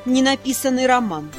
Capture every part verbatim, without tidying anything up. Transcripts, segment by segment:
Ненаписанный роман.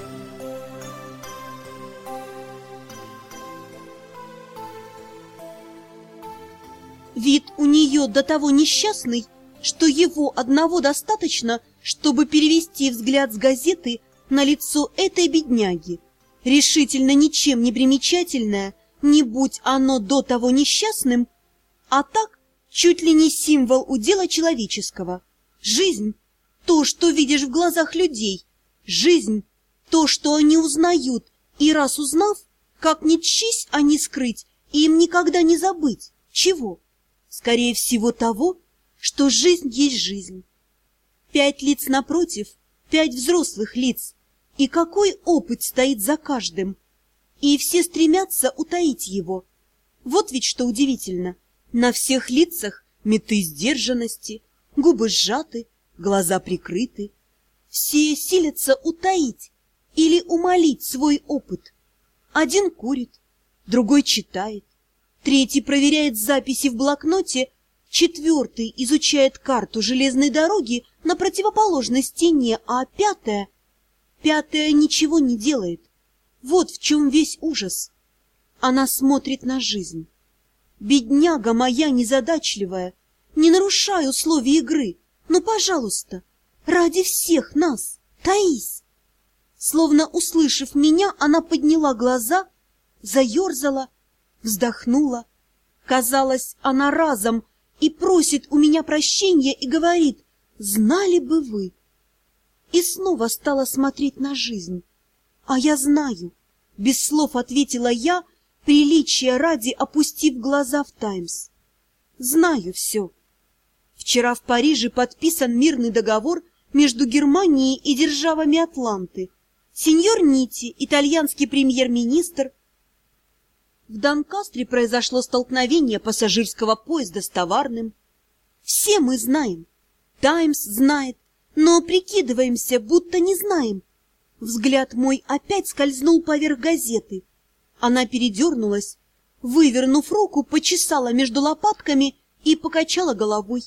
Вид у нее до того несчастный, что его одного достаточно, чтобы перевести взгляд с газеты на лицо этой бедняги, решительно ничем не примечательное, не будь оно до того несчастным, а так чуть ли не символ удела человеческого. Жизнь — то, что видишь в глазах людей, жизнь — то, что они узнают, и раз узнав, как ни тщись они скрыть, им никогда не забыть. Чего? Скорее всего того, что жизнь есть жизнь. Пять лиц напротив, пять взрослых лиц, и какой опыт стоит за каждым, и все стремятся утаить его. Вот ведь что удивительно, на всех лицах меты сдержанности, губы сжаты, глаза прикрыты. Все силятся утаить или умалить свой опыт. Один курит, другой читает, третий проверяет записи в блокноте, четвертый изучает карту железной дороги на противоположной стене, а пятая... Пятая ничего не делает. Вот в чем весь ужас. Она смотрит на жизнь. Бедняга моя незадачливая, не нарушай условий игры, ну, пожалуйста, ради всех нас, таись. Словно услышав меня, она подняла глаза, заерзала, вздохнула. Казалось, она разом и просит у меня прощения и говорит: «Знали бы вы!» И снова стала смотреть на жизнь. «А я знаю», — без слов ответила я, приличия ради опустив глаза в «Таймс». «Знаю все. Вчера в Париже подписан мирный договор между Германией и державами Атланты. Сеньор Нити, итальянский премьер-министр. В Донкастре произошло столкновение пассажирского поезда с товарным. Все мы знаем. Таймс знает, но прикидываемся, будто не знаем. Взгляд мой опять скользнул поверх газеты. Она передернулась, вывернув руку, почесала между лопатками и покачала головой.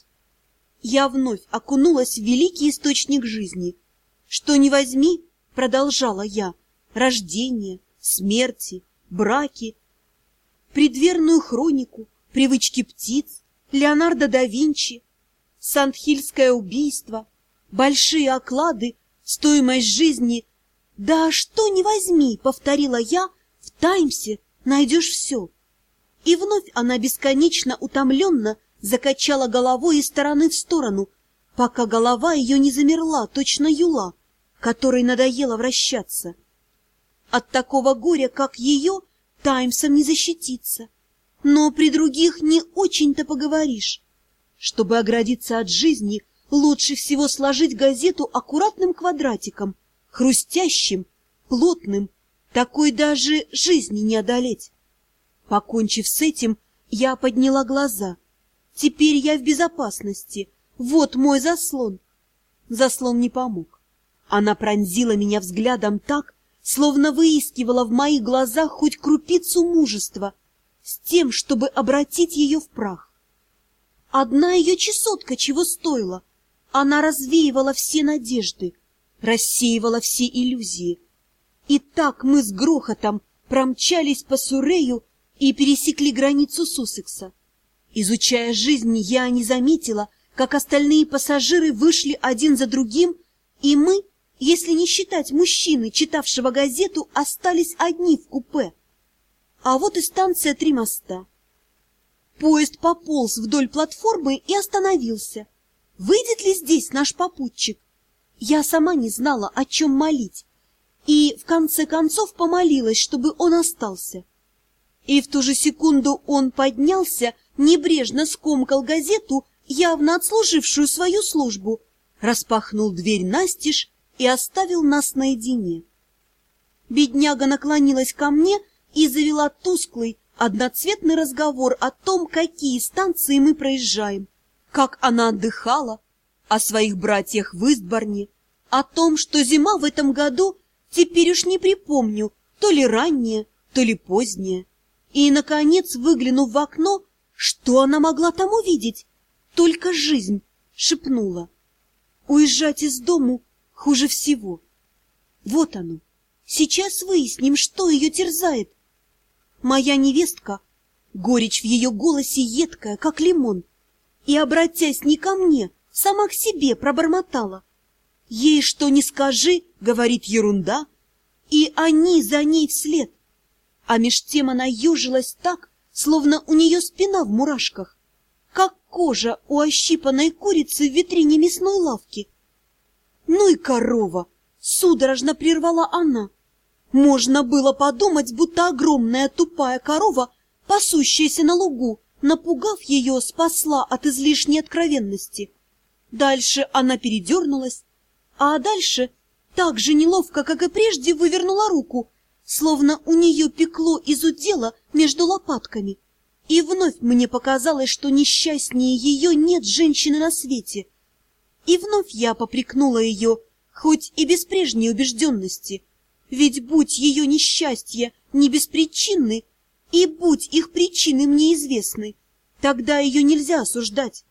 Я вновь окунулась в великий источник жизни. Что ни возьми, продолжала я, рождение, смерти, браки, предверную хронику, привычки птиц, Леонардо да Винчи, Сандхильское убийство, большие оклады, стоимость жизни. Да что ни возьми, повторила я, в «Таймсе» найдешь все. И вновь она бесконечно утомленно закачала головой из стороны в сторону, пока голова ее не замерла, точно юла, которой надоело вращаться. От такого горя, как ее, «Таймсом» не защититься, но при других не очень-то поговоришь. Чтобы оградиться от жизни, лучше всего сложить газету аккуратным квадратиком, хрустящим, плотным, такой даже жизни не одолеть. Покончив с этим, я подняла глаза. Теперь я в безопасности. Вот мой заслон. Заслон не помог. Она пронзила меня взглядом так, словно выискивала в моих глазах хоть крупицу мужества, с тем, чтобы обратить ее в прах. Одна ее чесотка чего стоила. Она развеивала все надежды, рассеивала все иллюзии. И так мы с грохотом промчались по Сурею и пересекли границу Суссекса. Изучая жизнь, я не заметила, как остальные пассажиры вышли один за другим, и мы, если не считать мужчины, читавшего газету, остались одни в купе. А вот и станция Три моста. Поезд пополз вдоль платформы и остановился. Выйдет ли здесь наш попутчик? Я сама не знала, о чем молить, и в конце концов помолилась, чтобы он остался. И в ту же секунду он поднялся, небрежно скомкал газету, явно отслужившую свою службу, распахнул дверь настежь и оставил нас наедине. Бедняга наклонилась ко мне и завела тусклый, одноцветный разговор о том, какие станции мы проезжаем, как она отдыхала, о своих братьях в Истборне, о том, что зима в этом году, теперь уж не припомню, то ли ранняя, то ли поздняя. И, наконец, выглянув в окно, что она могла там увидеть? Только жизнь, шепнула. Уезжать из дому Хуже всего. Вот оно. Сейчас выясним, что ее терзает. Моя невестка, горечь в ее голосе едкая, как лимон, и, обратясь не ко мне, сама к себе пробормотала. Ей что ни скажи, говорит ерунда, и они за ней вслед. А меж тем она ежилась так, словно у нее спина в мурашках, как кожа у ощипанной курицы в витрине мясной лавки. Ну и корова! Судорожно прервала она. Можно было подумать, будто огромная тупая корова, пасущаяся на лугу, напугав ее, спасла от излишней откровенности. Дальше она передернулась, а дальше так же неловко, как и прежде, вывернула руку, словно у нее пекло из удела между лопатками. И вновь мне показалось, что несчастнее ее нет женщины на свете. И вновь я попрекнула ее, хоть и без прежней убежденности, ведь будь ее несчастья не беспричинны, и будь их причины мне известны, тогда ее нельзя осуждать.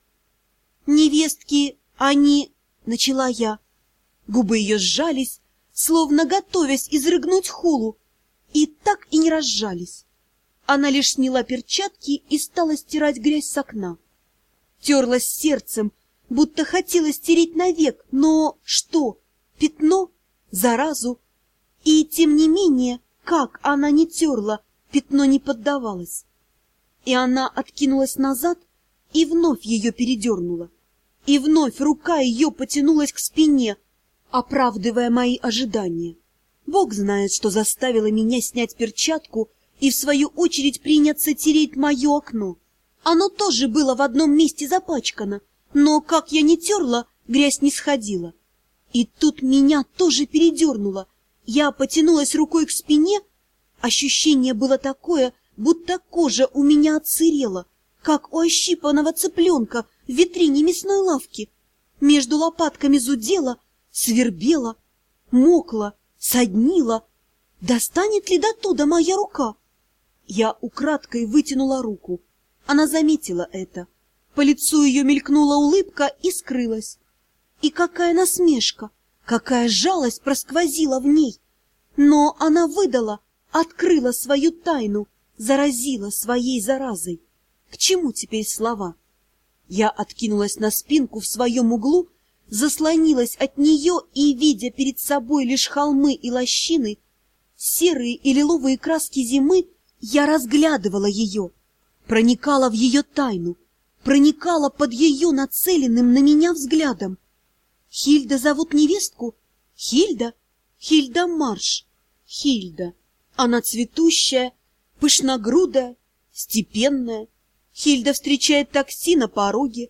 Невестки, они... — начала я. Губы ее сжались, словно готовясь изрыгнуть хулу, и так и не разжались. Она лишь сняла перчатки и стала стирать грязь с окна. Терлась сердцем, будто хотела стереть навек, но что? Пятно? Заразу? И тем не менее, как она не терла, пятно не поддавалось. И она откинулась назад, и вновь ее передернула. И вновь рука ее потянулась к спине, оправдывая мои ожидания. Бог знает, что заставило меня снять перчатку и, в свою очередь, приняться тереть мое окно. Оно тоже было в одном месте запачкано, но, как я не терла, грязь не сходила. И тут меня тоже передернуло. Я потянулась рукой к спине. Ощущение было такое, будто кожа у меня отсырела, как у ощипанного цыпленка в витрине мясной лавки. Между лопатками зудела, свербела, мокла, соднила. Достанет ли до туда моя рука? Я украдкой вытянула руку. Она заметила это. По лицу ее мелькнула улыбка и скрылась. И какая насмешка, какая жалость просквозила в ней! Но она выдала, открыла свою тайну, заразила своей заразой. К чему теперь слова? Я откинулась на спинку в своем углу, заслонилась от нее и, видя перед собой лишь холмы и лощины, серые и лиловые краски зимы, я разглядывала ее, проникала в ее тайну, проникала под ее нацеленным на меня взглядом. Хильда зовут невестку? Хильда? Хильда Марш. Хильда. Она цветущая, пышногрудая, степенная. Хильда встречает такси на пороге,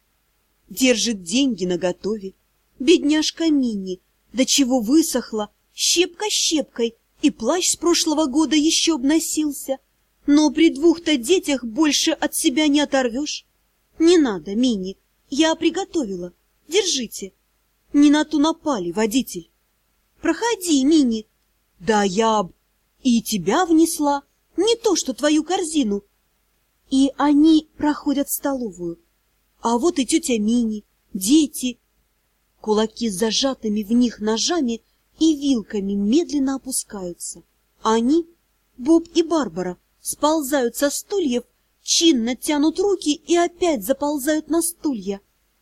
держит деньги наготове. Бедняжка Мини, до чего высохла, щепка щепкой, и плащ с прошлого года еще обносился. Но при двух-то детях больше от себя не оторвешь. Не надо, Мини, я приготовила. Держите. Не на ту напали, водитель. Проходи, Мини. Да я б и тебя внесла, не то что твою корзину. И они проходят в столовую. А вот и тетя Мини, дети. Кулаки с зажатыми в них ножами и вилками медленно опускаются. Они, Боб и Барбара, сползают со стульев, чинно тянут руки и опять заползают на стулья.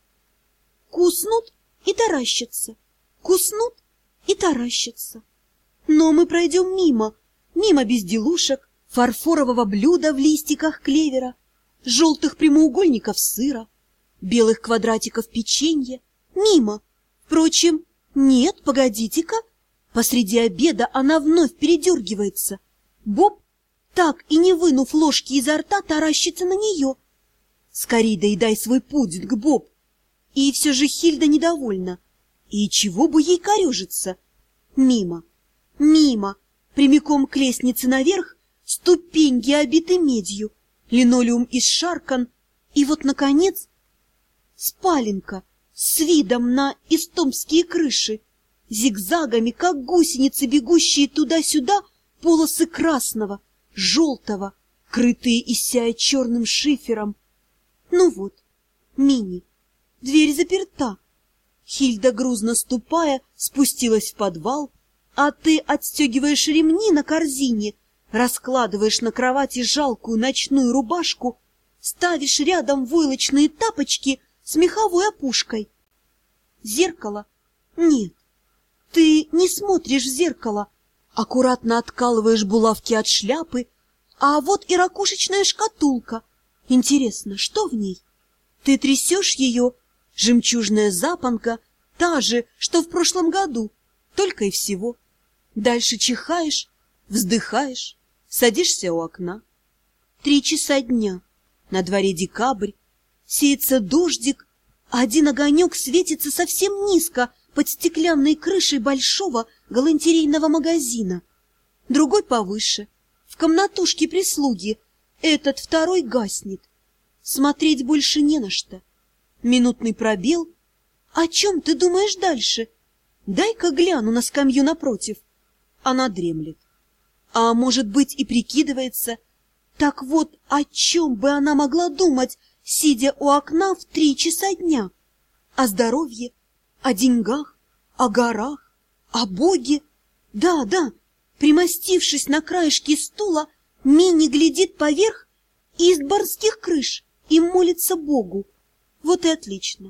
Куснут и таращатся, куснут и таращатся. Но мы пройдем мимо, мимо безделушек, фарфорового блюда в листиках клевера, желтых прямоугольников сыра, белых квадратиков печенья, мимо. Впрочем, нет, погодите-ка, посреди обеда она вновь передергивается. Боб, так и не вынув ложки изо рта, таращится на нее. Скорей доедай свой пудинг, Боб. И все же Хильда недовольна. И чего бы ей корежиться? Мимо, мимо, прямиком к лестнице наверх, ступеньки обиты медью, линолеум исшаркан, и вот, наконец, спаленка с видом на истомские крыши, зигзагами, как гусеницы, бегущие туда-сюда, полосы красного, желтого, крытые и сияя черным шифером. Ну вот, Мини, дверь заперта. Хильда, грузно ступая, спустилась в подвал, а ты отстегиваешь ремни на корзине, раскладываешь на кровати жалкую ночную рубашку, ставишь рядом войлочные тапочки с меховой опушкой. Зеркало? Нет, ты не смотришь в зеркало, аккуратно откалываешь булавки от шляпы, а вот и ракушечная шкатулка. Интересно, что в ней? Ты трясешь ее, жемчужная запонка, та же, что в прошлом году, только и всего. Дальше чихаешь, вздыхаешь, садишься у окна. Три часа дня, на дворе декабрь, сеется дождик, а один огонек светится совсем низко под стеклянной крышей большого галантерейного магазина. Другой повыше, в комнатушке прислуги, этот второй гаснет. Смотреть больше не на что. Минутный пробел. О чем ты думаешь дальше? Дай-ка гляну на скамью напротив. Она дремлет. А может быть и прикидывается. Так вот, о чем бы она могла думать, сидя у окна в три часа дня? О здоровье, о деньгах, о горах, о Боге. Да, да, примостившись на краешке стула, Мини глядит поверх изборских крыш и молится Богу. Вот и отлично.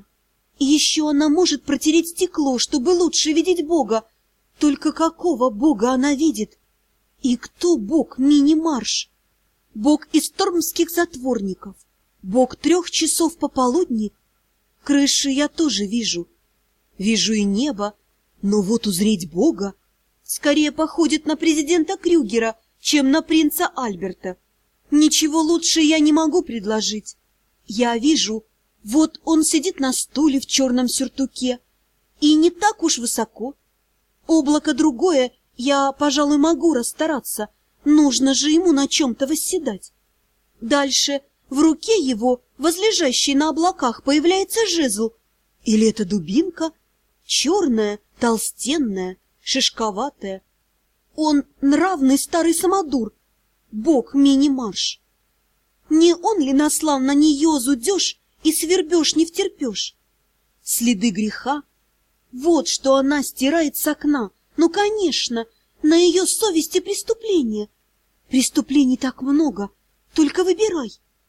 Еще она может протереть стекло, чтобы лучше видеть Бога. Только какого Бога она видит? И кто Бог Мини-Марш? Бог истормских затворников, Бог трех часов пополудни. Крыши я тоже вижу. Вижу и небо, но вот узреть Бога скорее походит на президента Крюгера, чем на принца Альберта. Ничего лучше я не могу предложить. Я вижу, вот он сидит на стуле в черном сюртуке, и не так уж высоко. Облако другое, я, пожалуй, могу расстараться, нужно же ему на чем-то восседать. Дальше в руке его, возлежащей на облаках, появляется жезл. Или это дубинка? Черная, толстенная, шишковатая. Он нравный старый самодур, бог Мини-Марш. Не он ли наслал на нее зудеж и свербеж не втерпешь? Следы греха. Вот что она стирает с окна. Ну, конечно, на ее совести преступление. Преступлений так много, только выбирай.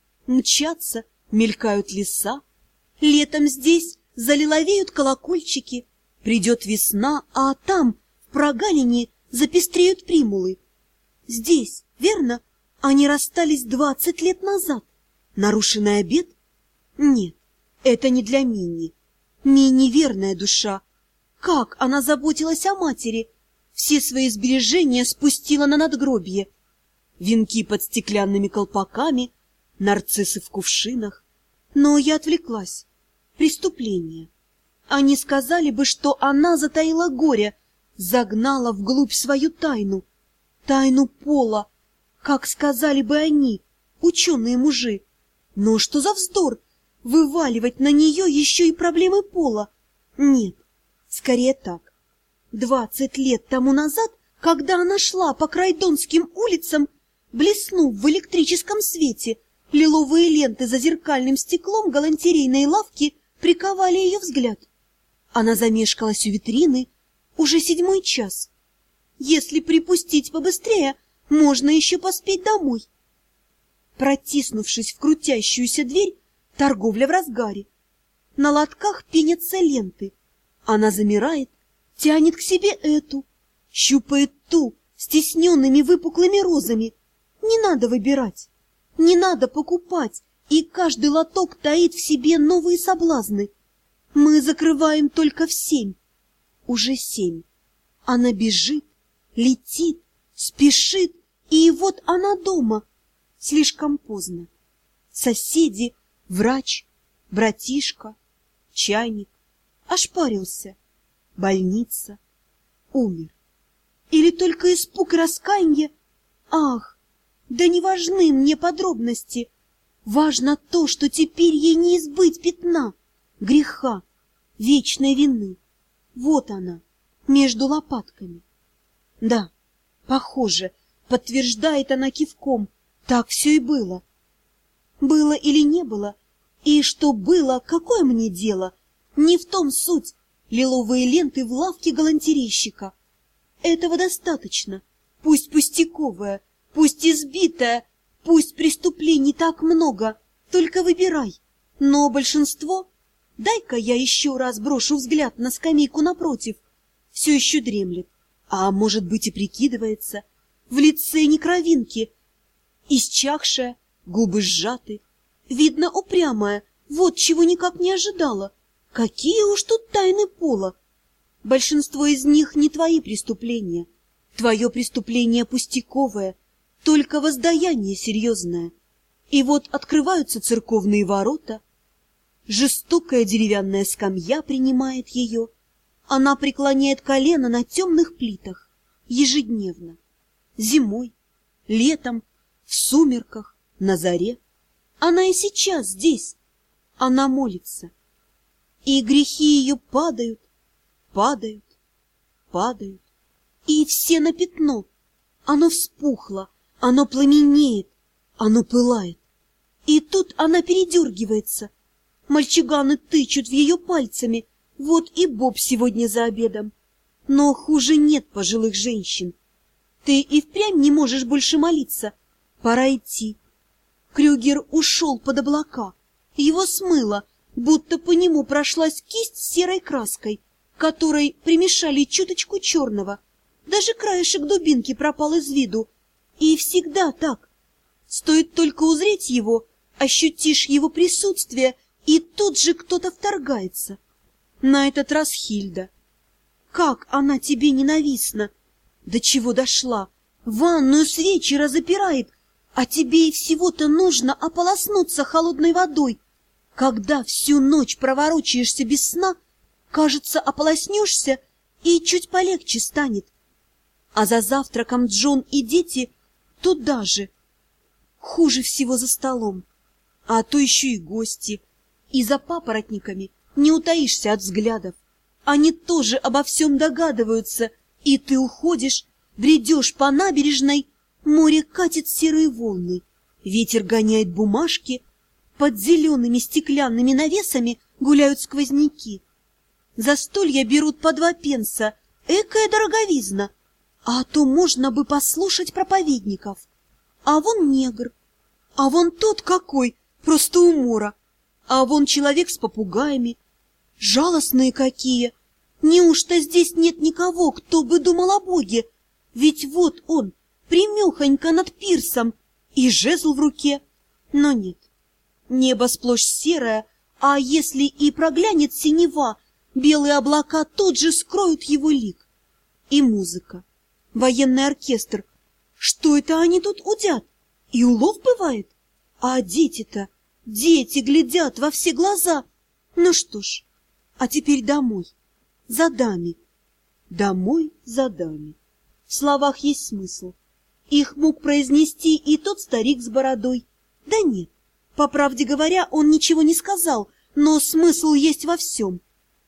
Мчатся, мелькают леса. Летом здесь залиловеют колокольчики. Придет весна, а там, в прогалине, запестреют примулы. Здесь, верно, они расстались двадцать лет назад. Нарушенный обет? Нет, это не для Мини. Мини верная душа. Как она заботилась о матери! Все свои сбережения спустила на надгробье. Венки под стеклянными колпаками, нарциссы в кувшинах. Но я отвлеклась. Преступление. Они сказали бы, что она затаила горе, загнала вглубь свою тайну. Тайну пола, как сказали бы они, ученые-мужи. Но что за вздор вываливать на нее еще и проблемы пола? Нет, скорее так. Двадцать лет тому назад, когда она шла по Крайдонским улицам, блеснув в электрическом свете, лиловые ленты за зеркальным стеклом галантерейной лавки приковали ее взгляд. Она замешкалась у витрины, уже седьмой час. Если припустить побыстрее, можно еще поспеть домой. Протиснувшись в крутящуюся дверь, торговля в разгаре. На лотках пенятся ленты. Она замирает, тянет к себе эту, щупает ту с тисненными выпуклыми розами. Не надо выбирать, не надо покупать, и каждый лоток таит в себе новые соблазны. Мы закрываем только в семь. Уже семь. Она бежит, летит, спешит, и вот она дома. Слишком поздно. Соседи, врач, братишка, чайник. Ошпарился. Больница. Умер. Или только испуг и раскаяние? Ах, да не важны мне подробности. Важно то, что теперь ей не избыть пятна, греха, вечной вины. Вот она, между лопатками. Да, похоже, подтверждает она кивком, так все и было. Было или не было, и что было, какое мне дело? Не в том суть, лиловые ленты в лавке галантерейщика. Этого достаточно. Пусть пустяковое, пусть избитое, пусть преступлений так много, только выбирай. Но большинство... Дай-ка я еще раз брошу взгляд на скамейку напротив. Все еще дремлет, а может быть и прикидывается. В лице ни кровинки. Исчахшая, губы сжаты. Видно, упрямая, вот чего никак не ожидала. Какие уж тут тайны пола! Большинство из них не твои преступления. Твое преступление пустяковое, только воздаяние серьезное. И вот открываются церковные ворота. Жестокая деревянная скамья принимает ее. Она преклоняет колено на темных плитах. Ежедневно. Зимой, летом, в сумерках, на заре. Она и сейчас здесь. Она молится. И грехи ее падают, падают, падают. И все на пятно. Оно вспухло, оно пламенеет, оно пылает. И тут она передергивается. Мальчуганы тычут в ее пальцами. Вот и Боб сегодня за обедом. Но хуже нет пожилых женщин. Ты и впрямь не можешь больше молиться. Пора идти. Крюгер ушел под облака. Его смыло, будто по нему прошлась кисть с серой краской, которой примешали чуточку черного. Даже краешек дубинки пропал из виду. И всегда так. Стоит только узреть его, ощутишь его присутствие, и тут же кто-то вторгается. На этот раз Хильда. Как она тебе ненавистна! До чего дошла? Ванную свечи разопирает, а тебе и всего-то нужно ополоснуться холодной водой. Когда всю ночь проворочаешься без сна, кажется, ополоснешься, и чуть полегче станет. А за завтраком Джон и дети туда же. Хуже всего за столом. А то еще и гости. И за папоротниками не утаишься от взглядов. Они тоже обо всем догадываются, и ты уходишь, бредешь по набережной, море катит серые волны, ветер гоняет бумажки, под зелеными стеклянными навесами гуляют сквозняки. Застолья берут по два пенса, экая дороговизна, а то можно бы послушать проповедников. А вон негр, а вон тот какой, просто умора, а вон человек с попугаями. Жалостные какие! Неужто здесь нет никого, кто бы думал о Боге? Ведь вот он, примехонько над пирсом, и жезл в руке. Но нет, небо сплошь серое, а если и проглянет синева, белые облака тут же скроют его лик. И музыка, военный оркестр. Что это они тут удят? И улов бывает? А дети-то, дети глядят во все глаза. Ну что ж, а теперь домой, за даме. Домой за даме. В словах есть смысл. Их мог произнести и тот старик с бородой. Да нет, по правде говоря, он ничего не сказал, но смысл есть во всем.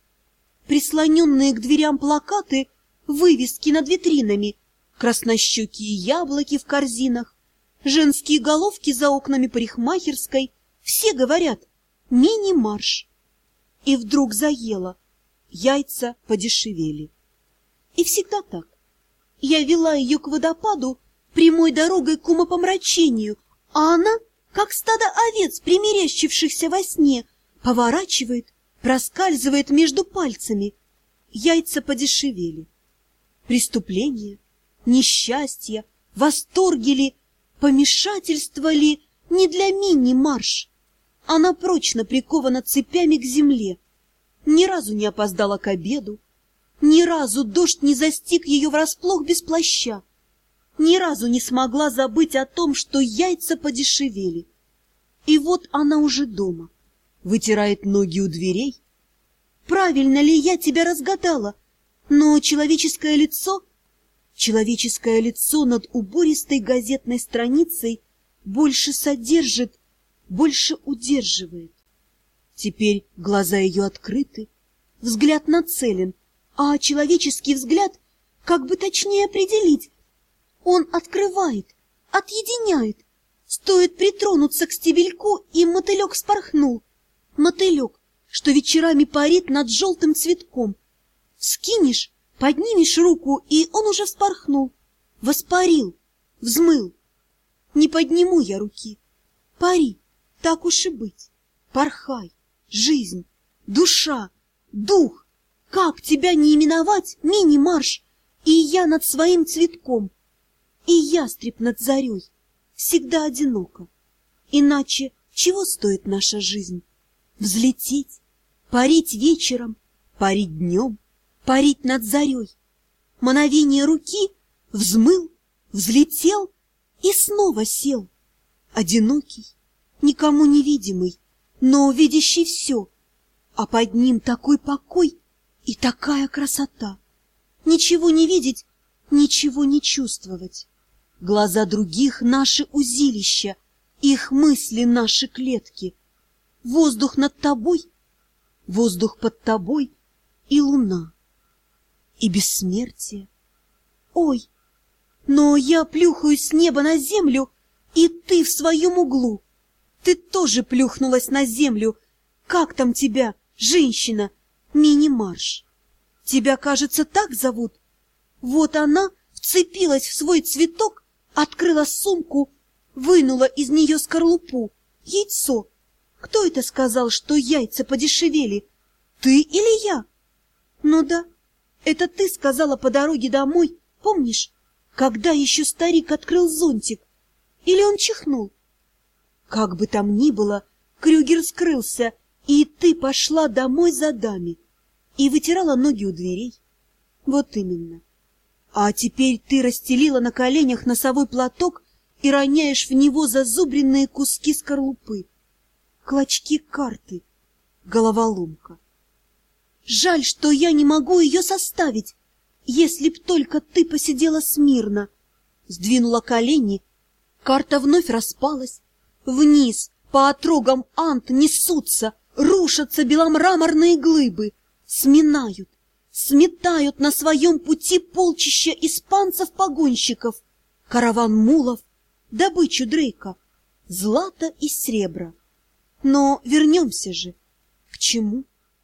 Прислоненные к дверям плакаты, вывески над витринами, краснощекие яблоки в корзинах, женские головки за окнами парикмахерской. Все говорят «мини-марш». И вдруг заело, яйца подешевели. И всегда так. Я вела ее к водопаду прямой дорогой к умопомрачению, а она, как стадо овец, примерещившихся во сне, поворачивает, проскальзывает между пальцами. Яйца подешевели. Преступление, несчастье, восторги ли, помешательство ли не для мини-марш? Она прочно прикована цепями к земле. Ни разу не опоздала к обеду, ни разу дождь не застиг ее врасплох без плаща, ни разу не смогла забыть о том, что яйца подешевели. И вот она уже дома, вытирает ноги у дверей. Правильно ли я тебя разгадала? Но человеческое лицо, человеческое лицо над убористой газетной страницей больше содержит, больше удерживает. Теперь глаза ее открыты, взгляд нацелен, а человеческий взгляд, как бы точнее определить, он открывает, отъединяет. Стоит притронуться к стебельку, и мотылек вспорхнул. Мотылек, что вечерами парит над желтым цветком, Скинешь, поднимешь руку, и он уже вспорхнул, воспарил, взмыл. Не подниму я руки. Пари, так уж и быть. Порхай, жизнь, душа, дух. Как тебя не именовать, мини-марш? И я над своим цветком, и ястреб над зарей, всегда одиноко. Иначе чего стоит наша жизнь? Взлететь, парить вечером, парить днем, парить над зарей. Мановение руки взмыл, взлетел и снова сел. Одинокий, никому невидимый, но видящий все. А под ним такой покой и такая красота. Ничего не видеть, ничего не чувствовать. Глаза других — наши узилища, их мысли — наши клетки. Воздух над тобой, воздух под тобой и луна, и бессмертие. Ой, но я плюхаюсь с неба на землю, и ты в своем углу. Ты тоже плюхнулась на землю. Как там тебя, женщина, мини-марш? Тебя, кажется, так зовут? Вот она вцепилась в свой цветок, открыла сумку, вынула из нее скорлупу, яйцо. Кто это сказал, что яйца подешевели? Ты или я? Ну да, это ты сказала по дороге домой, помнишь, когда еще старик открыл зонтик? Или он чихнул? Как бы там ни было, Крюгер скрылся, и ты пошла домой за дами и вытирала ноги у дверей. Вот именно. А теперь ты расстелила на коленях носовой платок и роняешь в него зазубренные куски скорлупы, клочки карты, головоломка. Жаль, что я не могу ее составить, если б только ты посидела смирно. Сдвинула колени, карта вновь распалась. Вниз по отрогам Ант несутся, рушатся беломраморные глыбы, сминают, сметают на своем пути полчища испанцев-погонщиков, караван мулов, добычу Дрейка, злато и сребра. Но вернемся же. К чему?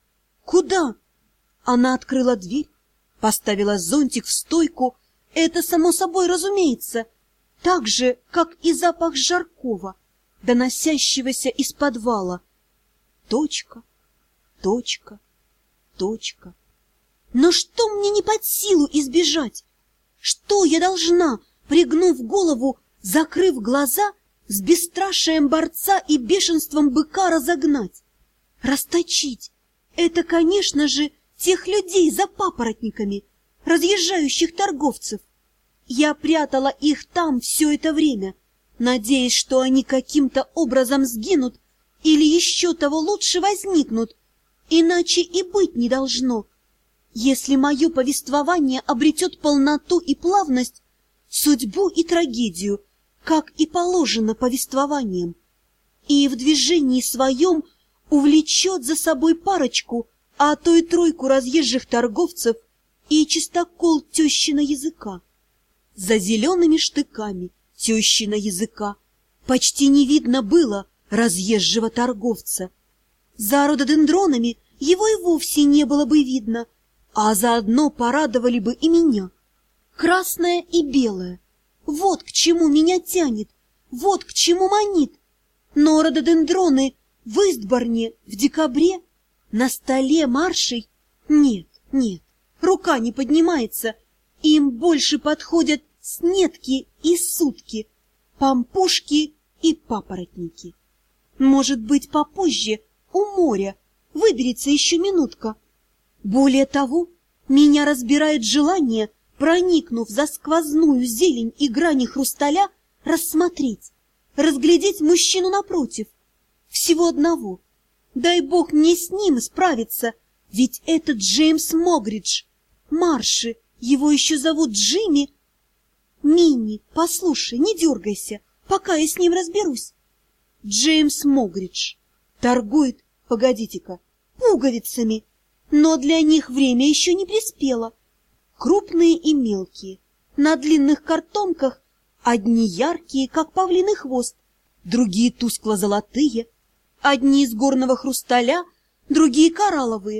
Куда? Она открыла дверь, поставила зонтик в стойку. Это само собой разумеется, так же, как и запах жаркого, доносящегося из подвала. Точка, точка, точка. Но что мне не под силу избежать? Что я должна, пригнув голову, закрыв глаза, с бесстрашием борца и бешенством быка разогнать? Расточить — это, конечно же, тех людей за папоротниками, разъезжающих торговцев. Я прятала их там все это время, надеясь, что они каким-то образом сгинут или еще того лучше возникнут, иначе и быть не должно. Если мое повествование обретет полноту и плавность, судьбу и трагедию, как и положено повествованием, и в движении своем увлечет за собой парочку, а то и тройку разъезжих торговцев и чистокол тещина языка. За зелеными штыками тещина языка почти не видно было разъезжего торговца. За рододендронами его и вовсе не было бы видно, а заодно порадовали бы и меня. Красное и белое — вот к чему меня тянет, вот к чему манит. Но рододендроны в Истборне в декабре на столе маршей? Нет, нет, рука не поднимается. Им больше подходят снетки и сутки, пампушки и папоротники. Может быть, попозже, у моря, выберется еще минутка. Более того, меня разбирает желание, проникнув за сквозную зелень и грани хрусталя, рассмотреть, разглядеть мужчину напротив. Всего одного. Дай бог мне с ним справиться, ведь это Джеймс Могридж. Марши, его еще зовут Джимми. Минни, послушай, не дергайся, пока я с ним разберусь. Джеймс Могридж торгует, погодите-ка, пуговицами, но для них время еще не приспело. Крупные и мелкие, на длинных картонках, одни яркие, как павлиный хвост, другие тускло-золотые, одни из горного хрусталя, другие коралловые,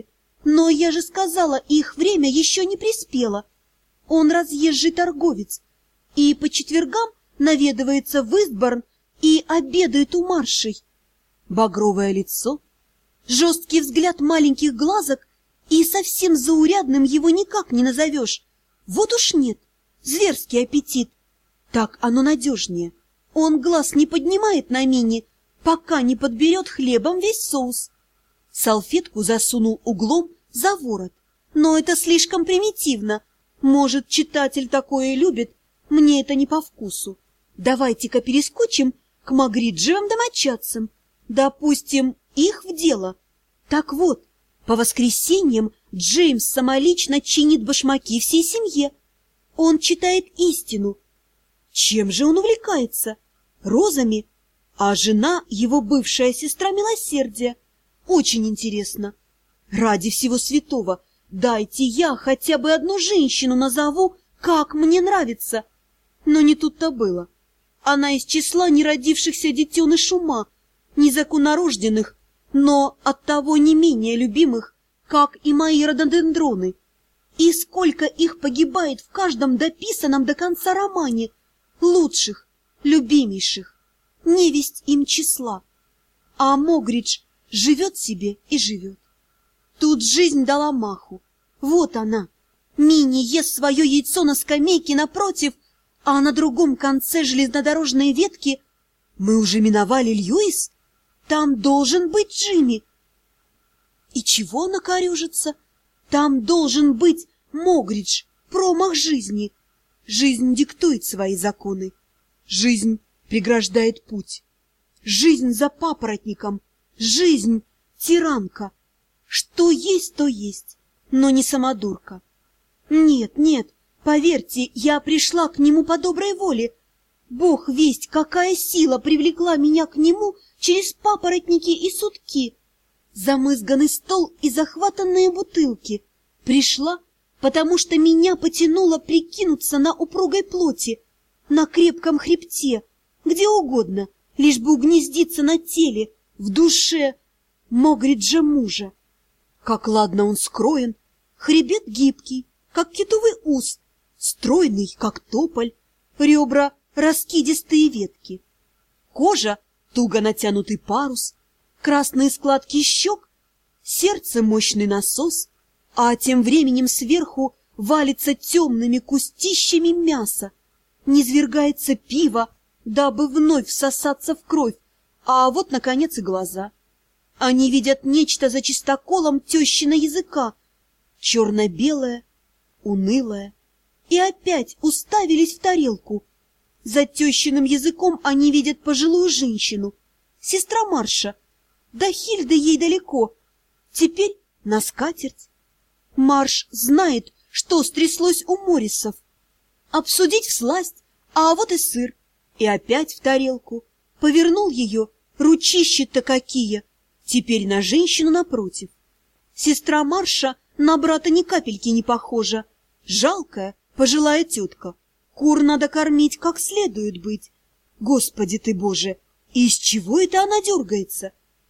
Но я же сказала, их время еще не приспело. Он разъезжий торговец и по четвергам наведывается в Истборн и обедает у маршей. Багровое лицо, жесткий взгляд маленьких глазок, и совсем заурядным его никак не назовешь. Вот уж нет, зверский аппетит. Так оно надежнее. Он глаз не поднимает на Минни, пока не подберет хлебом весь соус. Салфетку засунул углом за ворот. Но это слишком примитивно. Может, читатель такое любит, мне это не по вкусу. Давайте-ка перескочим к Магриджевым домочадцам. Допустим, их в дело. Так вот, по воскресеньям Джеймс самолично чинит башмаки всей семье. Он читает истину. Чем же он увлекается? Розами? А жена — его бывшая сестра милосердия. Очень интересно. Ради всего святого, дайте я хотя бы одну женщину назову, как мне нравится. Но не тут-то было. Она из числа неродившихся детеныш ума, незаконнорожденных, но оттого не менее любимых, как и мои рододендроны. И сколько их погибает в каждом дописанном до конца романе, лучших, любимейших, невесть им числа. А Могридж живет себе и живет. Тут жизнь дала маху. Вот она. Минни ест свое яйцо на скамейке напротив, а на другом конце железнодорожной ветки мы уже миновали Льюис. Там должен быть Джимми. И чего она корежится? Там должен быть Могридж, промах жизни. Жизнь диктует свои законы. Жизнь преграждает путь. Жизнь за папоротником. Жизнь тиранка. Что есть, то есть, но не самодурка. Нет, нет, поверьте, я пришла к нему по доброй воле. Бог весть, какая сила привлекла меня к нему через папоротники и сутки. Замызганный стол и захватанные бутылки. Пришла, потому что меня потянуло прикинуться на упругой плоти, на крепком хребте, где угодно, лишь бы угнездиться на теле, в душе Могриджа мужа. Как ладно он скроен, хребет гибкий, как китовый ус, стройный, как тополь, ребра раскидистые ветки. Кожа — туго натянутый парус, красные складки щек, сердце — мощный насос, а тем временем сверху валится темными кустищами мясо, низвергается пиво, дабы вновь всосаться в кровь, а вот, наконец, и глаза. Они видят нечто за чистоколом тещина языка, черно-белое, унылое, и опять уставились в тарелку. За тещиным языком они видят пожилую женщину, сестра Марша. До Хильды ей далеко, теперь на скатерть. Марш знает, что стряслось у Моррисов. Обсудить всласть, а вот и сыр. И опять в тарелку. Повернул ее, ручищи-то какие. Теперь на женщину напротив. Сестра Марша на брата ни капельки не похожа. Жалкая, пожилая тетка. Кур надо кормить как следует быть. Господи ты, Боже, и из чего это она дергается?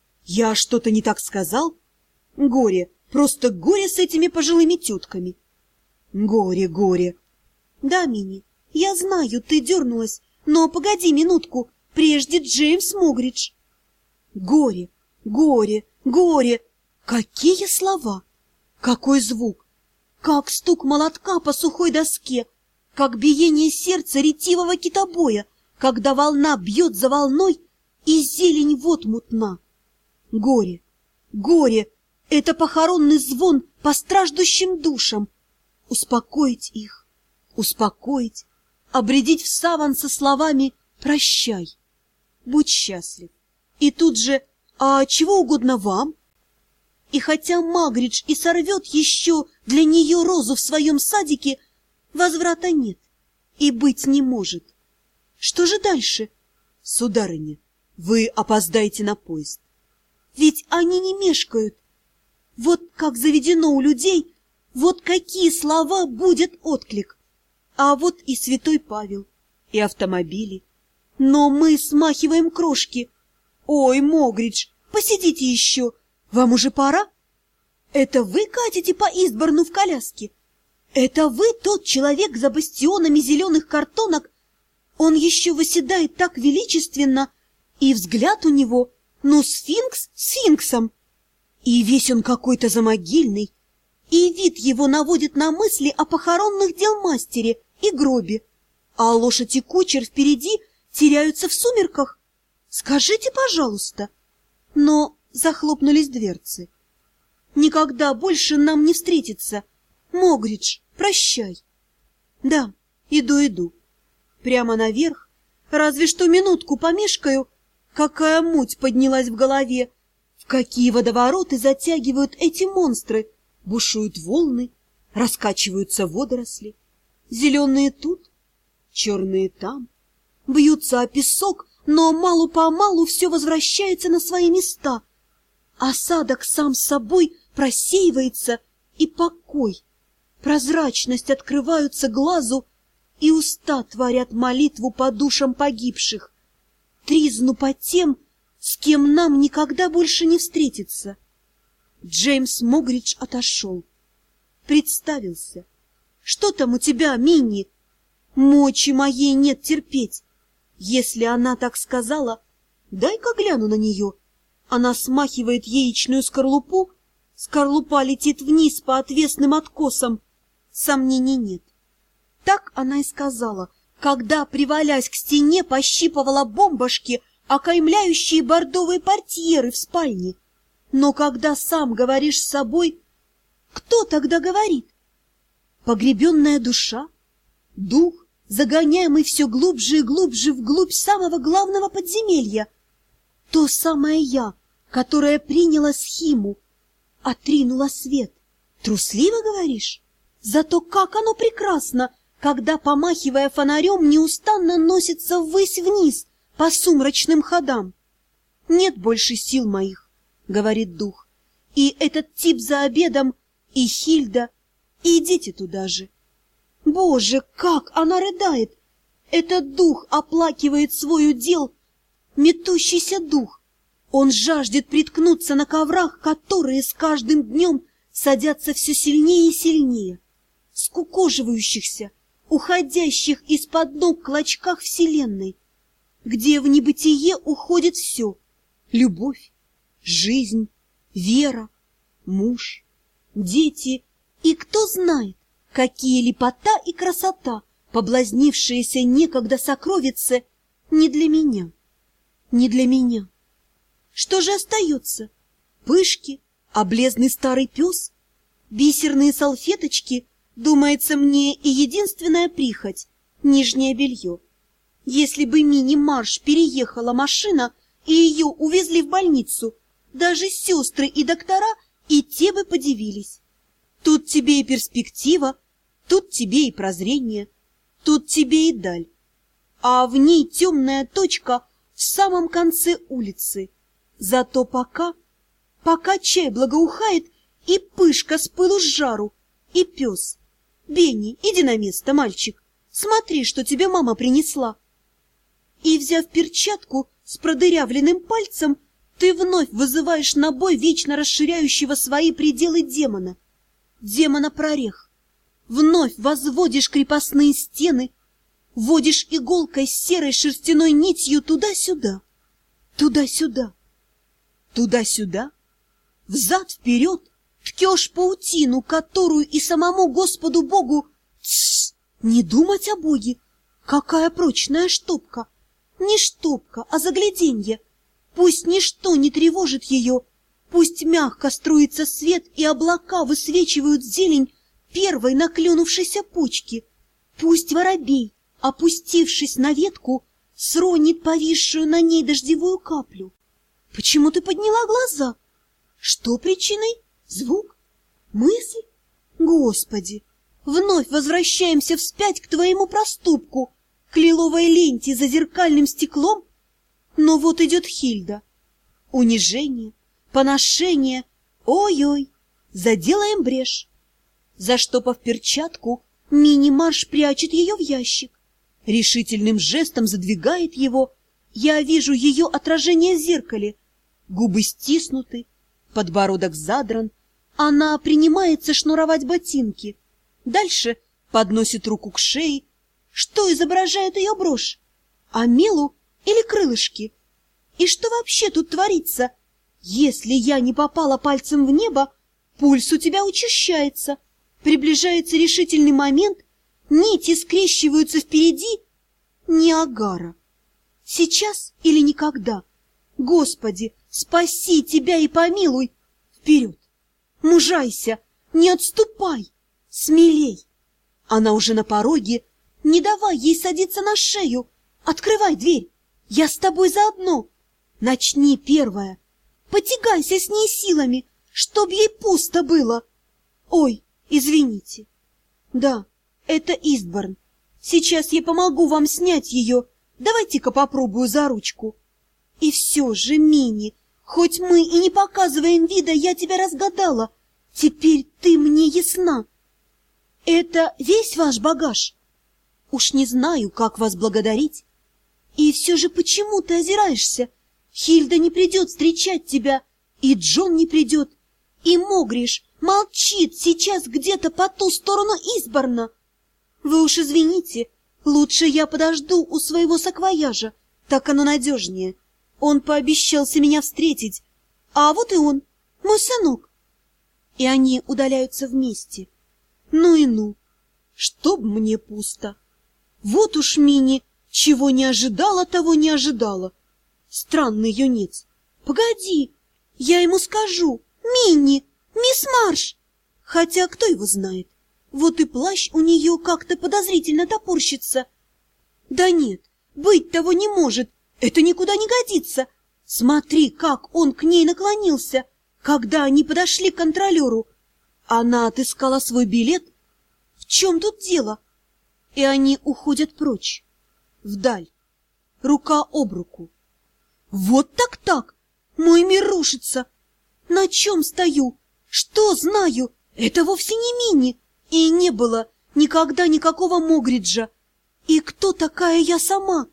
Я что-то не так сказал? Горе, просто горе с этими пожилыми тетками. Горе, горе. Да, Минни, я знаю, ты дернулась, но погоди минутку, прежде Джеймс Могридж. Горе, горе, горе. Какие слова! Какой звук! Как стук молотка по сухой доске! Как биение сердца ретивого китобоя, когда волна бьет за волной, и зелень вод мутна. Горе, горе — это похоронный звон по страждущим душам. Успокоить их, успокоить, обредить в саван со словами «прощай», «будь счастлив». И тут же «а чего угодно вам?» И хотя Магридж и сорвет еще для нее розу в своем садике, возврата нет и быть не может. Что же дальше? Сударыня, вы опоздаете на поезд. Ведь они не мешкают. Вот как заведено у людей, вот какие слова будет отклик. А вот и святой Павел, и автомобили. Но мы смахиваем крошки. Ой, Могридж, посидите еще, вам уже пора? Это вы катите по Истборну в коляске? Это вы тот человек за бастионами зеленых картонок? Он еще восседает так величественно, и взгляд у него, ну, сфинкс сфинксом. И весь он какой-то замогильный, и вид его наводит на мысли о похоронных дел мастере и гробе, а лошадь и кучер впереди теряются в сумерках. Скажите, пожалуйста. Но захлопнулись дверцы. Никогда больше нам не встретиться. Могридж, прощай. Да, иду, иду. Прямо наверх. Разве что минутку помешкаю. Какая муть поднялась в голове. В какие водовороты затягивают эти монстры. Бушуют волны, раскачиваются водоросли. Зеленые тут, черные там. Бьются о песок, но мало-помалу все возвращается на свои места. Осадок сам собой просеивается, и покой, прозрачность открываются глазу, и уста творят молитву по душам погибших. Тризну по тем, с кем нам никогда больше не встретиться. Джеймс Могридж отошел. Представился. Что там у тебя, Минни? Мочи моей нет терпеть. Если она так сказала, дай-ка гляну на нее. Она смахивает яичную скорлупу, скорлупа летит вниз по отвесным откосам. Сомнений нет. Так она и сказала, когда, привалясь к стене, пощипывала бомбашки, окаймляющие бордовые портьеры в спальне. Но когда сам говоришь с собой, кто тогда говорит? Погребенная душа, дух, загоняемый все глубже и глубже вглубь самого главного подземелья. То самое я, которое приняло схиму, отринула свет. Трусливо, говоришь? Зато как оно прекрасно, когда, помахивая фонарем, неустанно носится ввысь вниз по сумрачным ходам. Нет больше сил моих, говорит дух, и этот тип за обедом, и Хильда, и идите туда же. Боже, как она рыдает! Этот дух оплакивает свой удел, метущийся дух. Он жаждет приткнуться на коврах, которые с каждым днем садятся все сильнее и сильнее, скукоживающихся, уходящих из-под ног клочках вселенной, где в небытие уходит все — любовь, жизнь, вера, муж, дети и кто знает, какие лепота и красота, поблазнившиеся некогда сокровицы, не для меня, не для меня. Что же остается? Пышки, облезный старый пес, бисерные салфеточки, думается мне, и единственная прихоть — нижнее белье. Если бы мини-марш переехала машина и ее увезли в больницу, даже сестры и доктора и те бы подивились. Тут тебе и перспектива, тут тебе и прозрение, тут тебе и даль. А в ней темная точка в самом конце улицы. Зато пока, пока чай благоухает, и пышка с пылу с жару, и пес. Бенни, иди на место, мальчик, смотри, что тебе мама принесла. И, взяв перчатку с продырявленным пальцем, ты вновь вызываешь на бой вечно расширяющего свои пределы демона. Демона прорех. Вновь возводишь крепостные стены, водишь иголкой серой шерстяной нитью туда-сюда, туда-сюда, туда-сюда, взад-вперед, ткешь паутину, которую и самому Господу Богу... Тссс! Не думать о Боге! Какая прочная штопка! Не штопка, а загляденье! Пусть ничто не тревожит ее, пусть мягко струится свет, и облака высвечивают зелень первой наклюнувшейся почки. Пусть воробей, опустившись на ветку, сронит повисшую на ней дождевую каплю. Почему ты подняла глаза? Что причиной? Звук? Мысль? Господи! Вновь возвращаемся вспять к твоему проступку, к лиловой ленте за зеркальным стеклом. Но вот идет Хильда. Унижение, поношение. Ой-ой, заделаем брешь. Заштопав перчатку, мини-марш прячет ее в ящик. Решительным жестом задвигает его. Я вижу ее отражение в зеркале. Губы стиснуты, подбородок задран, Она принимается шнуровать ботинки. Дальше подносит руку к шее. Что изображает ее брошь? Амелу или крылышки? И что вообще тут творится? Если я не попала пальцем в небо, пульс у тебя учащается. Приближается решительный момент, нити скрещиваются впереди. Ниагара. Сейчас или никогда? Господи, спаси тебя и помилуй! Вперед! Мужайся! Не отступай! Смелей! Она уже на пороге. Не давай ей садиться на шею. Открывай дверь. Я с тобой заодно. Начни первая. Потягайся с ней силами, чтоб ей пусто было. Ой, извините. Да, это Истборн. Сейчас я помогу вам снять ее. Давайте-ка попробую за ручку. И все же, Мини, хоть мы и не показываем вида, я тебя разгадала. Теперь ты мне ясна. Это весь ваш багаж? Уж не знаю, как вас благодарить. И все же почему ты озираешься? Хильда не придет встречать тебя, и Джон не придет, и Могриш молчит сейчас где-то по ту сторону Истборна. Вы уж извините, лучше я подожду у своего саквояжа, так оно надежнее. Он пообещался меня встретить, а вот и он, мой сынок. И они удаляются вместе. Ну и ну, чтоб мне пусто. Вот уж Мини, чего не ожидала, того не ожидала. Странный юнец. Погоди, я ему скажу. Минни, мисс Марш. Хотя кто его знает. Вот и плащ у нее как-то подозрительно топорщится. Да нет, быть того не может. Это никуда не годится. Смотри, как он к ней наклонился, когда они подошли к контролеру. Она отыскала свой билет. В чем тут дело? И они уходят прочь, вдаль, рука об руку. Вот так-так, мой мир рушится. На чем стою? Что знаю? Это вовсе не Мини. И не было никогда никакого Могриджа. И кто такая я сама?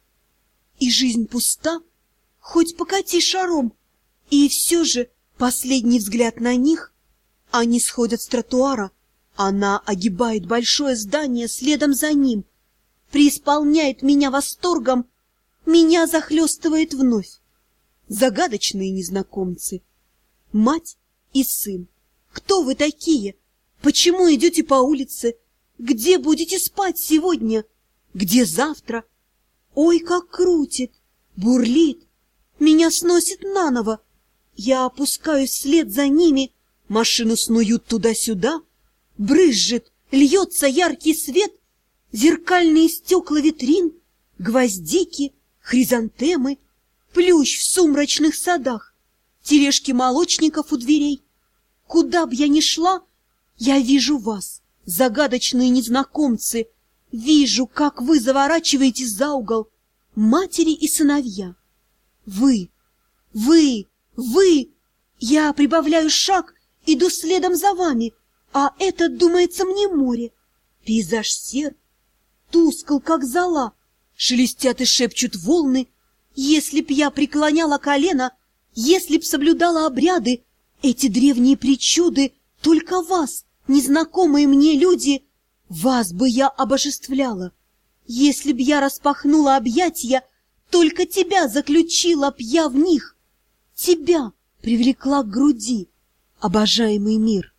И жизнь пуста, хоть покати шаром. И все же последний взгляд на них. Они сходят с тротуара. Она огибает большое здание следом за ним. Преисполняет меня восторгом. Меня захлестывает вновь. Загадочные незнакомцы. Мать и сын. Кто вы такие? Почему идете по улице? Где будете спать сегодня? Где завтра? Ой, как крутит, бурлит. Меня сносит наново. Я опускаюсь вслед за ними. Машину снуют туда-сюда. Брызжет, льется яркий свет. Зеркальные стекла витрин, гвоздики, хризантемы, плющ в сумрачных садах, тележки молочников у дверей. Куда б я ни шла, я вижу вас, загадочные незнакомцы, вижу, как вы заворачиваетесь за угол, матери и сыновья. Вы, вы, вы! Я прибавляю шаг, иду следом за вами, а это, думается мне, море. Пейзаж сер, тускл, как зола, шелестят и шепчут волны. Если б я преклоняла колено, если б соблюдала обряды, эти древние причуды, только вас, незнакомые мне люди, вас бы я обожествляла. Если б я распахнула объятия, только тебя заключила б я в них, тебя привлекла к груди, обожаемый мир.